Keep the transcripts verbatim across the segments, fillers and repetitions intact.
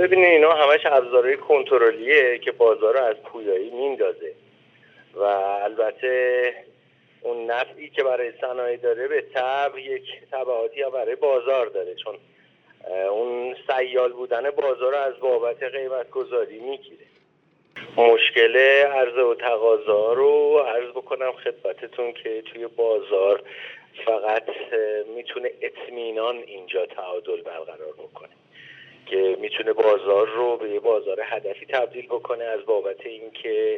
ببینید اینا همش ابزارهای کنترلیه که بازار رو از پویایی میندازه و البته اون نفعی که برای صنایع داره به طبع یک تبعاتی برای بازار داره، چون اون سیال بودن بازار رو از بابت قیمت گذاری میگیره. مشکل عرضه و تقاضا رو عرض بکنم خدمتتون که توی بازار فقط میتونه اطمینان اینجا تعادل برقرار بکنه که میتونه بازار رو به یه بازار هدفی تبدیل بکنه از بابت اینکه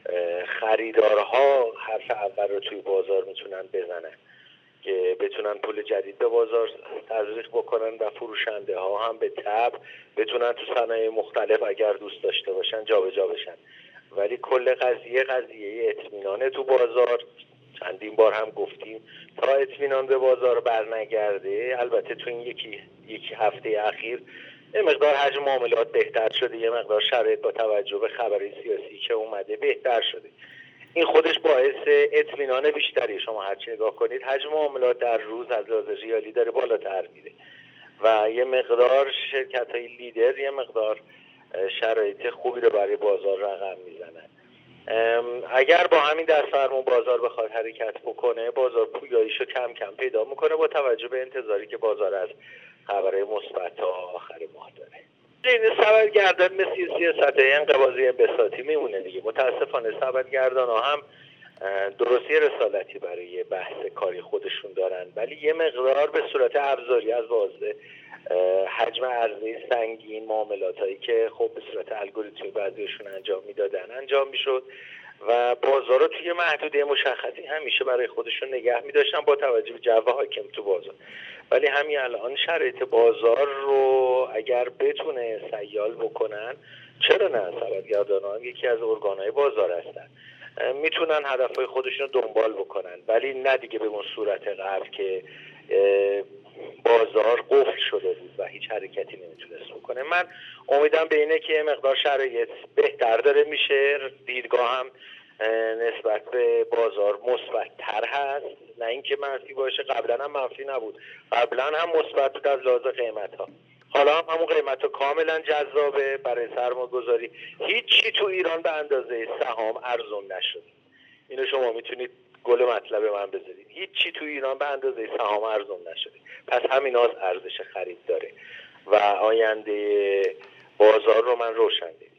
خریدارها حرف اول رو توی بازار میتونن بزنن که بتونن پول جدید به بازار تزریق بکنن و فروشنده ها هم به طبع بتونن تو صنایع مختلف اگر دوست داشته باشن جابجا بشن. ولی کل قضیه قضیه اطمینان تو بازار. چندین بار هم گفتیم تا اطمینان به بازار برنگرده، البته تو این یکی یکی هفته اخیر یه مقدار حجم معاملات بهتر شده، یه مقدار شرایط با توجه به خبرهای سیاسی که اومده بهتر شده. این خودش باعث اطمینان بیشتری. شما هرچی نگاه کنید حجم معاملات در روز از لحاظ ریالی داره بالاتر میره و یه مقدار شرکت‌های لیدر یه مقدار شرایط خوبی رو برای بازار رقم میزنن. اگر با همین دست‌فرمون بازار بخواد حرکت بکنه، بازار پویاییشو کم کم پیدا میکنه با توجه به انتظاری که بازار از خبرهای مثبت تا آخر ماه داره. این خبرگردان مثل سیاست انقباضی بساطی میمونه دیگه. متاسفانه خبرگردان ها هم درستی رسالتی برای بحث کاری خودشون دارن، ولی یه مقدار به صورت ابزاری از واسه حجم عرضه سنگین معاملات هایی که خب به صورت الگوریتمی بعضیشون انجام میدادن انجام میشد و بازار رو توی محدوده مشخصی همیشه برای خودشون نگه میداشتن با توجه به جو حاکم تو بازار. ولی همین الان شرایط بازار رو اگر بتونه سیال بکنن، چرا نه؟ خبرگردانان یکی از ارگانهای بازار هستن، میتونن هدفهای خودشون رو دنبال بکنن، ولی نه دیگه به اون صورت قبل که بازار قفل شده بود و هیچ حرکتی نمیتونست بکنه. من امیدم به اینه که مقدار شرایط بهتر داره میشه، دیدگاه هم نسبت به بازار مثبت تر هست، نه اینکه منفی باشه. قبلا هم منفی نبود، قبلا هم مثبت بود از لحاظ قیمت ها. حالا هم همون قیمت ها کاملا جذابه برای سرمایه‌گذاری. هیچی تو ایران به اندازه سهام ارزون نشده. اینو شما میتونید گل مطلب من بذارید. هیچی تو ایران به اندازه سهام ارزون نشده. پس همین هاست ارزش خرید داره و آینده بازار رو من روشن دیدم.